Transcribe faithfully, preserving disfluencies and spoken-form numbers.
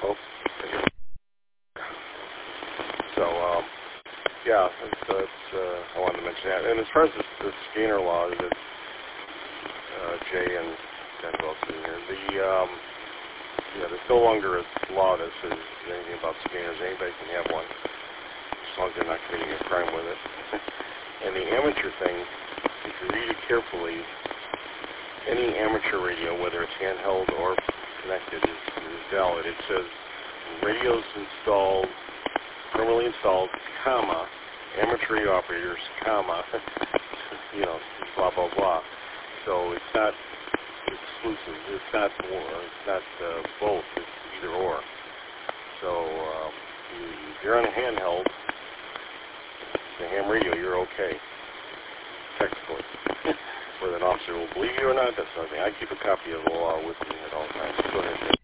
Oh, so, um, yeah, it's, uh, it's, uh, I wanted to mention that. And as far as the, the scanner law that uh, Jay and Denwell Senior, the, um, yeah, there's no longer a law that says anything about scanners. Anybody can have one, as long as they're not committing a crime with it. And the amateur thing, if you read it carefully, any amateur radio, whether it's handheld or connected, is, is valid. It says radios installed, permanently installed, comma, amateur radio operators, comma, you know, blah, blah, blah. So it's not exclusive. It's not or, it's not uh, both. It's either or. So um, you, if you're on a handheld, the ham radio, you're okay, technically. Whether an officer will believe you or not, that's nothing. I keep a copy of the law with me at all times. Go ahead.